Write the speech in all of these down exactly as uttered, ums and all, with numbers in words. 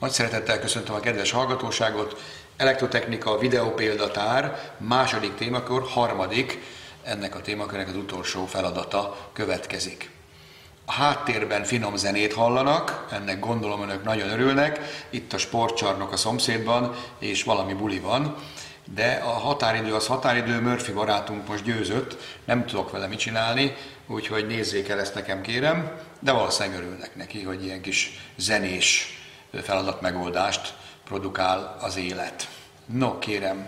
Nagy szeretettel köszöntöm a kedves hallgatóságot. Elektrotechnika, videópéldatár, második témakör, harmadik, ennek a témakörnek az utolsó feladata következik. A háttérben finom zenét hallanak, ennek gondolom önök nagyon örülnek, itt a sportcsarnok a szomszédban, és valami buli van, de a határidő az határidő, Murphy barátunk most győzött, nem tudok vele mit csinálni, úgyhogy nézzék el ezt nekem kérem, de valószínűleg örülnek neki, hogy ilyen kis zenés feladatmegoldást produkál az élet. No, kérem,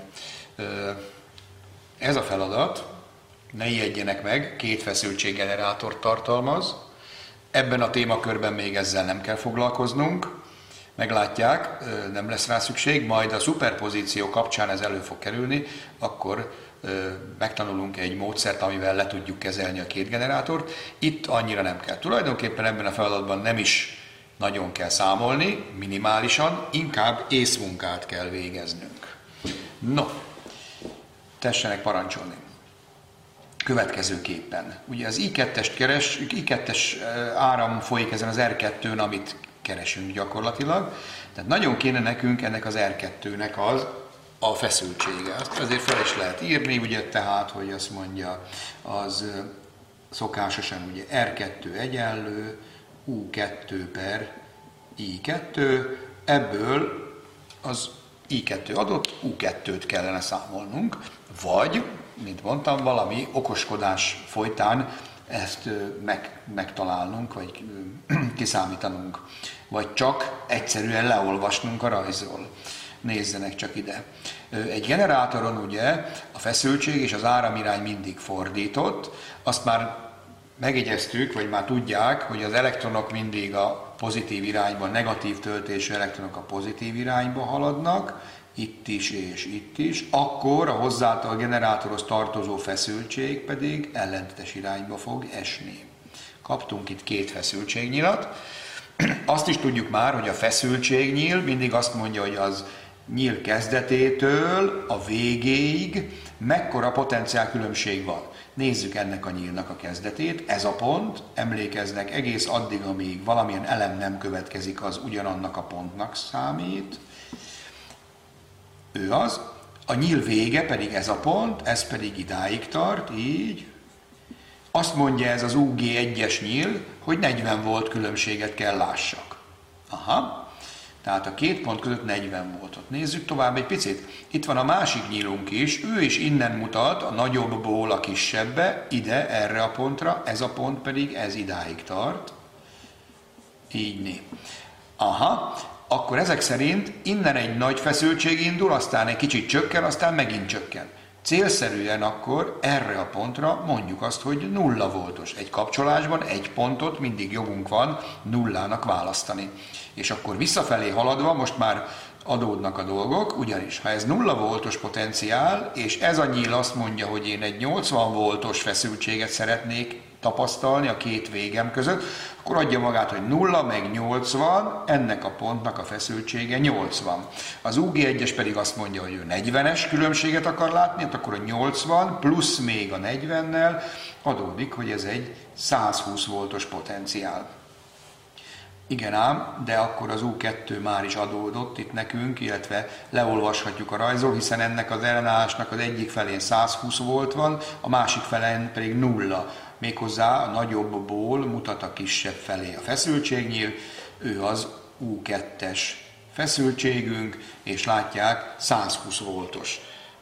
ez a feladat, ne ijedjenek meg, két feszültséggenerátort tartalmaz. Ebben a témakörben még ezzel nem kell foglalkoznunk. Meglátják, nem lesz rá szükség, majd a szuperpozíció kapcsán ez elő fog kerülni, akkor megtanulunk egy módszert, amivel le tudjuk kezelni a két generátort. Itt annyira nem kell. Tulajdonképpen ebben a feladatban nem is nagyon kell számolni, minimálisan, inkább észmunkát kell végeznünk. No, tessenek parancsolni. Következőképpen. Ugye az I kettest keres, I kettes áram folyik ezen az R kettőn, amit keresünk gyakorlatilag. Tehát nagyon kéne nekünk ennek az R kettőnek az a feszültsége. Azt azért fel is lehet írni, ugye tehát, hogy azt mondja, az szokásosan ugye R kettő egyenlő, U kettő per I kettő, ebből az I kettő adott, U kettőt kellene számolnunk, vagy, mint mondtam, valami okoskodás folytán ezt meg, megtalálnunk, vagy kiszámítanunk, vagy csak egyszerűen leolvasnunk a rajzról. Nézzenek csak ide. Egy generátoron ugye a feszültség és az áramirány mindig fordított, azt már megjegyeztük, vagy már tudják, hogy az elektronok mindig a pozitív irányba, negatív töltésű elektronok a pozitív irányba haladnak, itt is és itt is, akkor a hozzától a generátorhoz tartozó feszültség pedig ellentétes irányba fog esni. Kaptunk itt két feszültségnyilat. Azt is tudjuk már, hogy a feszültségnyíl mindig azt mondja, hogy az nyíl kezdetétől a végéig mekkora potenciálkülönbség van. Nézzük ennek a nyílnak a kezdetét, ez a pont, emlékeznek egész addig, amíg valamilyen elem nem következik, az ugyanannak a pontnak számít. Ő az, a nyíl vége pedig ez a pont, ez pedig idáig tart, így. Azt mondja ez az U G egyes nyíl, hogy negyven volt különbséget kell lássak. Aha. Tehát a két pont között negyven voltot. Nézzük tovább egy picit. Itt van a másik nyílunk is, ő is innen mutat, a nagyobbból a kisebbe, ide, erre a pontra, ez a pont pedig ez idáig tart. Így né. Aha, akkor ezek szerint innen egy nagy feszültség indul, aztán egy kicsit csökken, aztán megint csökken. Célszerűen akkor erre a pontra mondjuk azt, hogy nulla voltos. Egy kapcsolásban egy pontot mindig jogunk van nullának választani. És akkor visszafelé haladva most már adódnak a dolgok, ugyanis ha ez nulla voltos potenciál, és ez a nyíl azt mondja, hogy én egy nyolcvan voltos feszültséget szeretnék tapasztalni a két végem között, akkor adja magát, hogy nulla meg nyolcvan, ennek a pontnak a feszültsége nyolcvan. Az U G egyes pedig azt mondja, hogy ő negyvenes különbséget akar látni, hát akkor a nyolcvan plusz még a negyvennel adódik, hogy ez egy százhúsz voltos potenciál. Igen ám, de akkor az U kettő már is adódott itt nekünk, illetve leolvashatjuk a rajzról, hiszen ennek az ellenállásnak az egyik felén százhúsz volt van, a másik felén pedig nulla. Méghozzá a nagyobbból mutat a kisebb felé a feszültségnyíl, ő az U kettes feszültségünk, és látják, százhúsz voltos.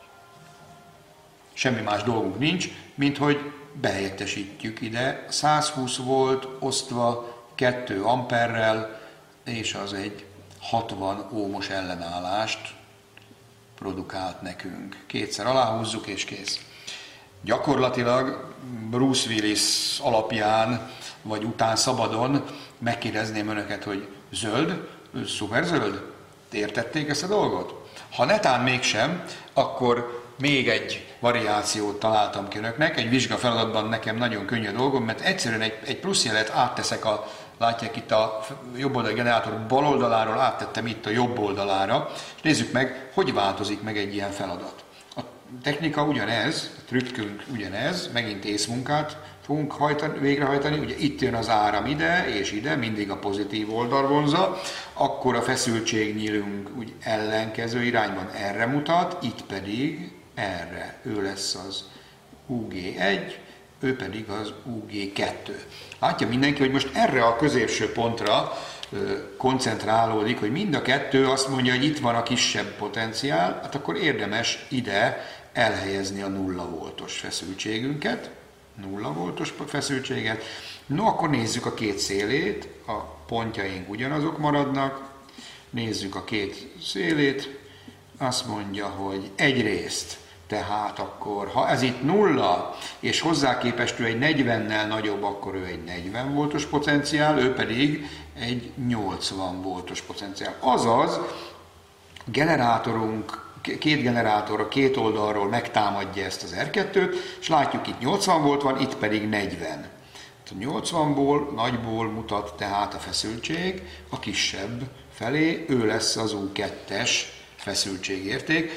Semmi más dolgunk nincs, mint hogy behelyettesítjük ide százhúsz volt osztva kettő amperrel, és az egy hatvan ómos ellenállást produkált nekünk. Kétszer aláhúzzuk, és kész. Gyakorlatilag Bruce Willis alapján, vagy után szabadon megkérdezném önöket, hogy zöld, szuperzöld? Értették ezt a dolgot? Ha netán mégsem, akkor még egy variációt találtam ki önöknek. Egy vizsgafeladatban nekem nagyon könnyű a dolgom, mert egyszerűen egy, egy plusz jelet átteszek a, látják itt a jobb oldali generátor bal oldaláról, áttettem itt a jobb oldalára, és nézzük meg, hogy változik meg egy ilyen feladat. A technika ugyanez, a trükkünk ugyanez, megint észmunkát fogunk hajtani, végrehajtani, ugye itt jön az áram ide és ide, mindig a pozitív oldal vonza, akkor a feszültségnyílunk úgy ellenkező irányban erre mutat, itt pedig erre. Ő lesz az u gé egy, ő pedig az u gé kettő. Látja mindenki, hogy most erre a középső pontra koncentrálódik, hogy mind a kettő azt mondja, hogy itt van a kisebb potenciál, hát akkor érdemes ide elhelyezni a nulla voltos feszültségünket, nulla voltos feszültséget. No, akkor nézzük a két szélét, a pontjaink ugyanazok maradnak, nézzük a két szélét, azt mondja, hogy egyrészt, tehát akkor, ha ez itt nulla, és hozzá képest ő egy negyvennel nagyobb, akkor ő egy negyven voltos potenciál, ő pedig egy nyolcvan voltos potenciál. Azaz, generátorunk, két generátor a két oldalról megtámadja ezt az er kettőt, és látjuk, itt nyolcvan volt van, itt pedig negyven. A nyolcvanból, nagyból mutat tehát a feszültség, a kisebb felé, ő lesz az u kettes feszültségérték.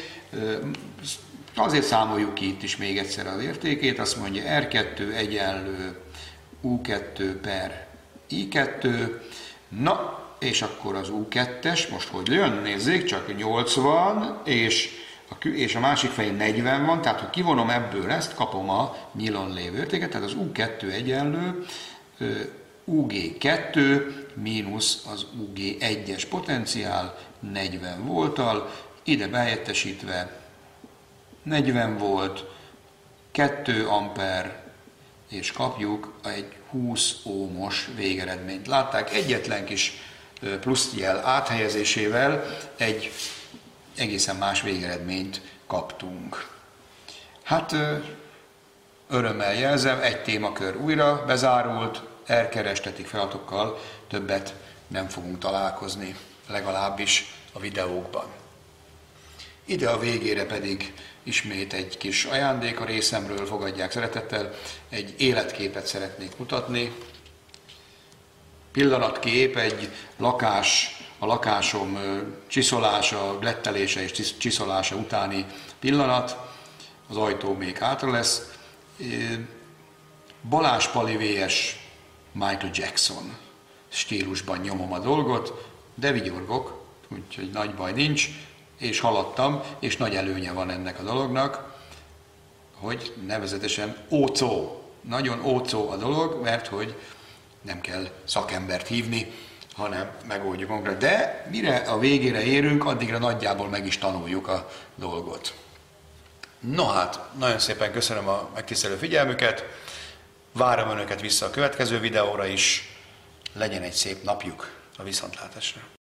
Azért számoljuk ki itt is még egyszer az értékét, azt mondja er kettő egyenlő u kettő per i kettő, na, és akkor az u kettes, most hogy jön, nézzék, csak nyolcvan, és a, és a másik fején negyven van, tehát ha kivonom ebből ezt, kapom a nyílon lévő értéket, tehát az u kettő egyenlő u gé kettő mínusz az u gé egyes potenciál negyven volttal, ide behelyettesítve negyven volt, kettő amper, és kapjuk egy húsz ohmos végeredményt. Látták, egyetlen kis pluszjel áthelyezésével egy egészen más végeredményt kaptunk. Hát örömmel jelzem, egy témakör újra bezárult, elkerestetik feladatokkal, többet nem fogunk találkozni, legalábbis a videókban. Ide a végére pedig ismét egy kis ajándék a részemről, fogadják szeretettel, egy életképet szeretnék mutatni. Pillanatkép, egy lakás, a lakásom csiszolása, glettelése és csiszolása utáni pillanat, az ajtó még hátra lesz. Balázs Pali vs Michael Jackson stílusban nyomom a dolgot, de vigyorgok, úgyhogy nagy baj nincs, és haladtam, és nagy előnye van ennek a dolognak, hogy nevezetesen ócó. Nagyon ócó a dolog, mert hogy nem kell szakembert hívni, hanem megoldjuk magunkra. De mire a végére érünk, addigra nagyjából meg is tanuljuk a dolgot. No hát, nagyon szépen köszönöm a megtisztelő figyelmüket, várom önöket vissza a következő videóra is, legyen egy szép napjuk, a viszontlátásra.